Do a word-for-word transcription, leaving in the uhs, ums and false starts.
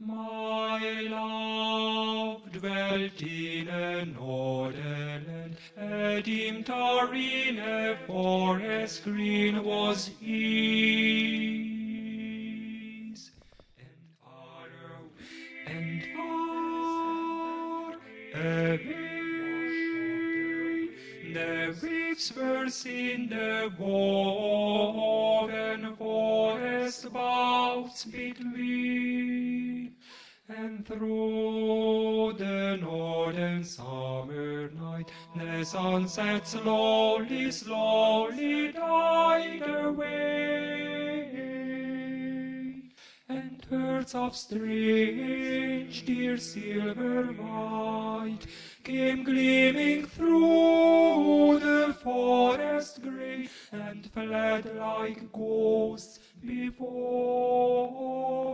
My love dwelt in a northern land, dim in a forest green was his. And far away, and far away, the waves were seen, the woven forest boughs between. And through the northern summer night, the sunset slowly, slowly died away. And herds of strange deer, silver white, came gleaming through the forest gray, and fled like ghosts before